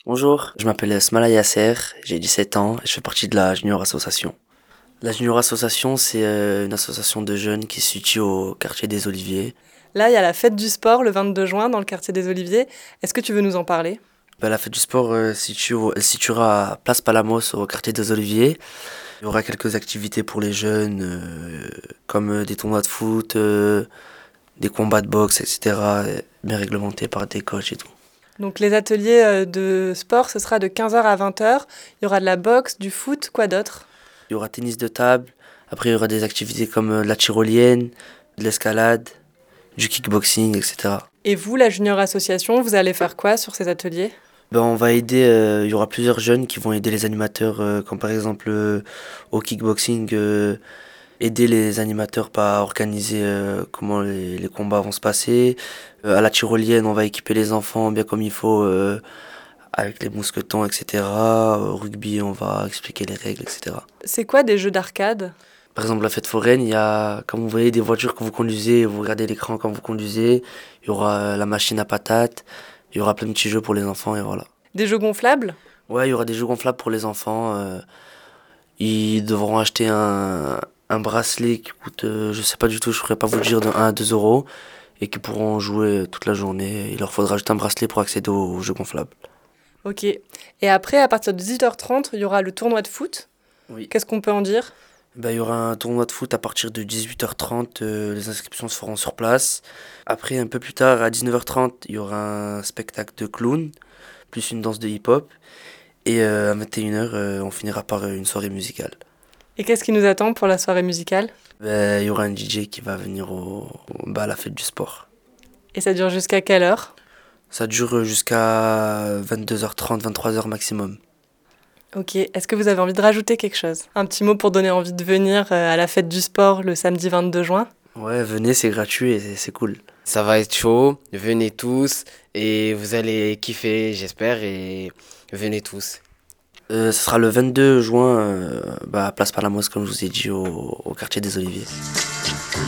Bonjour, je m'appelle Smala Yasser, j'ai 17 ans et je fais partie de la Junior Association. La Junior Association, c'est une association de jeunes qui se situe au quartier des Oliviers. Là, il y a la fête du sport le 22 juin dans le quartier des Oliviers. Est-ce que tu veux nous en parler? La fête du sport elle se situera à Place Palamos au quartier des Oliviers. Il y aura quelques activités pour les jeunes, comme des tournois de foot, des combats de boxe, etc. Bien réglementés par des coachs et tout. Donc les ateliers de sport, ce sera de 15h à 20h. Il y aura de la boxe, du foot, quoi d'autre? Il y aura tennis de table, après il y aura des activités comme la tyrolienne, de l'escalade, du kickboxing, etc. Et vous, la Junior Association, vous allez faire quoi sur ces ateliers? On va aider, il y aura plusieurs jeunes qui vont aider les animateurs, comme par exemple au kickboxing, aider les animateurs à organiser comment les combats vont se passer. À la tyrolienne, on va équiper les enfants bien comme il faut, avec les mousquetons, etc. Au rugby, on va expliquer les règles, etc. C'est quoi des jeux d'arcade? Par exemple, la fête foraine, il y a, comme vous voyez, des voitures que vous conduisez, vous regardez l'écran quand vous conduisez. Il y aura la machine à patates, il y aura plein de petits jeux pour les enfants et voilà. Des jeux gonflables? Ouais, il y aura des jeux gonflables pour les enfants. Ils devront acheter un bracelet qui coûte, je sais pas du tout, je pourrais pas vous le dire, de 1 à 2 euros. Et qui pourront jouer toute la journée. Il leur faudra juste un bracelet pour accéder aux jeux gonflables. Ok. Et après, à partir de 18h30, il y aura le tournoi de foot. Oui. Qu'est-ce qu'on peut en dire? Il y aura un tournoi de foot à partir de 18h30. Les inscriptions se feront sur place. Après, un peu plus tard, à 19h30, il y aura un spectacle de clown, plus une danse de hip-hop. Et à 21h, on finira par une soirée musicale. Et qu'est-ce qui nous attend pour la soirée musicale? Il y aura un DJ qui va venir à la fête du sport. Et ça dure jusqu'à quelle heure? Ça dure jusqu'à 22h30, 23h maximum. Ok. Est-ce que vous avez envie de rajouter quelque chose? Un petit mot pour donner envie de venir à la fête du sport le samedi 22 juin? Ouais, venez, c'est gratuit et c'est cool. Ça va être chaud, venez tous et vous allez kiffer, j'espère, et venez tous. Ce sera le 22 juin à Place Palamos, comme je vous ai dit, au quartier des Oliviers.